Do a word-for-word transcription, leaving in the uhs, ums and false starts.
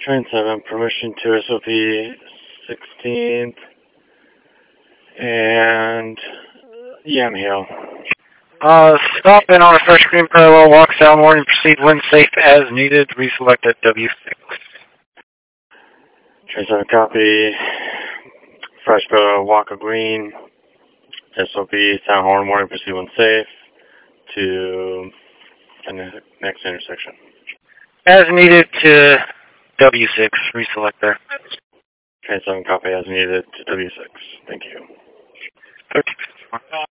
Train seven, permission to S O P sixteenth and Yamhill. Uh, stop in on a first green parallel, walk south morning, proceed wind safe as needed, reselect at W six. Train seven, copy. Fresh Borough, Walker Green, S O P, Sound Horn, morning, proceed wind safe to the next intersection. As needed to W six, reselect there. Train seven, copy as needed to W six. Thank you. Okay.